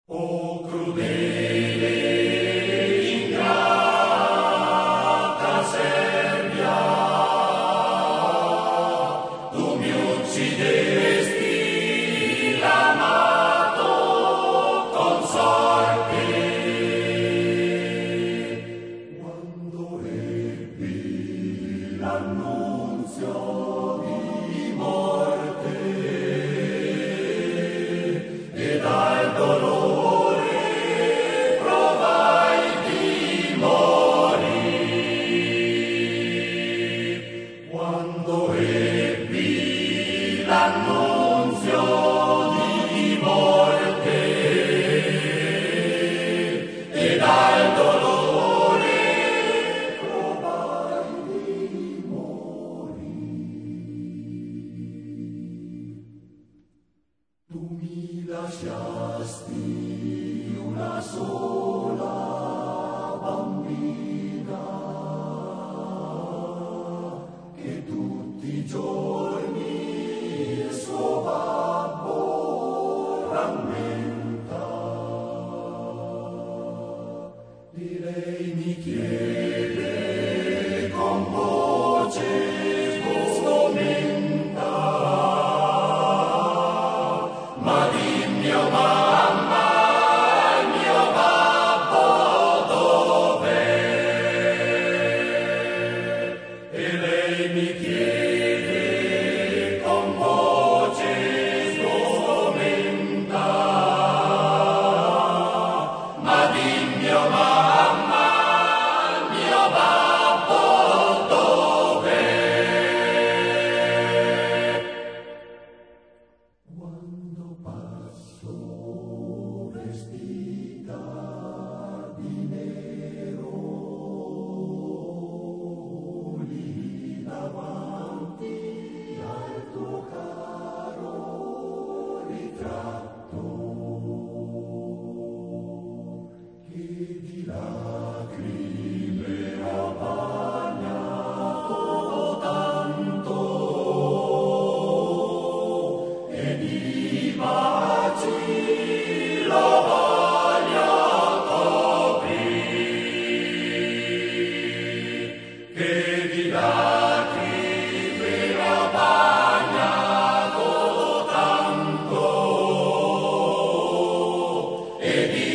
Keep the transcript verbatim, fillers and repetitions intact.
O crudele ingrata Serbia, tu mi uccidesti l'amato consorte. Quando ebbi l'annunzio di morte e dal dolore quando ebbi l'annunzio di morte e dal dolore provai di morire. Tu mi lasciasti una sola bambina che tutti i giorni il suo babbo rammenta. E lei mi chiede con voce sgomenta: ma dimmi, oh mamma, il mio babbo dov'è? E lei mi chiede con voce sgomenta: ma dimmi, oh mamma, il mio babbo dov'è? Quando passo vestita di nero lì davanti al tuo caro ritratto, che di lacrime ha bagnato tanto e di baci lo voglio coprire, che di lacrime ha bagnato tanto e di